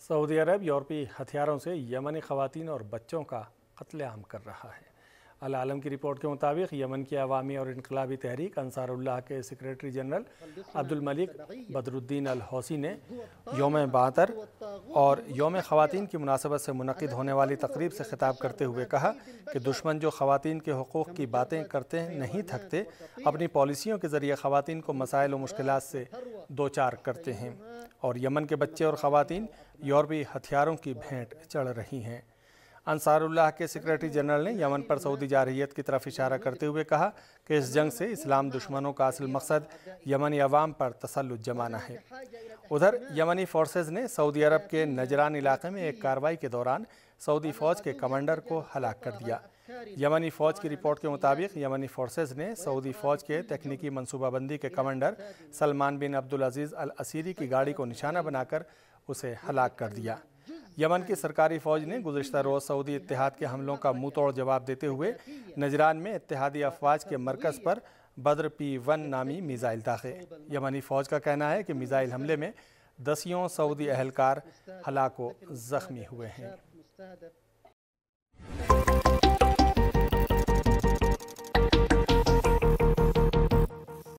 Saudi अरब यूरोपीय हथियारों से यमनी ख़वातीन और बच्चों का कत्लेआम कर रहा है। अल आलम की रिपोर्ट के मुताबिक यमन की अवामी और इनकलाबी तहरीक अंसारुल्लाह के सेक्रेटरी जनरल अब्दुल मलिक बदरुद्दीन अल हौसी ने यौम बआतर और यौम ख़वातीन की मुनासबत से मुनक़िद होने वाली तकरीब से खिताब करते हुए कहा कि दुश्मन जो ख़वातीन के हुकूक़ की बातें करते नहीं थकते, अपनी पॉलिसियों के ज़रिए ख़वातीन को मसाइल और मुश्किलात से दो चार करते हैं और यमन के बच्चे और ख़वातीन यूरोपीय हथियारों की भेंट चढ़ रही हैं। अंसारुल्लाह के सेक्रेटरी जनरल ने यमन पर सऊदी जारहियत की तरफ इशारा करते हुए कहा कि इस जंग से इस्लाम दुश्मनों का असल मकसद यमनी अवाम पर तसल्लुत जमाना है। उधर यमनी फोर्सेज ने सऊदी अरब के नजरान इलाके में एक कार्रवाई के दौरान सऊदी फ़ौज के कमांडर को हलाक कर दिया। यमनी फ़ौज की रिपोर्ट के मुताबिक यमनी फोर्सेज ने सऊदी फ़ौज के तकनीकी मनसूबाबंदी के कमांडर सलमान बिन अब्दुल अजीज़ अल असीरी की गाड़ी को निशाना बनाकर उसे हलाक कर दिया। यमन की सरकारी फ़ौज ने गुज़िश्ता रोज़ सऊदी इत्तेहाद के हमलों का मुँह तोड़ जवाब देते हुए नजरान में इत्तेहादी अफवाज के मरकज़ पर बद्र P1 नामी मिज़ाइल दागे। यमनी फ़ौज का कहना है कि मिज़ाइल हमले में 10 सऊदी अहलकार हलाक व ज़ख्मी हुए हैं।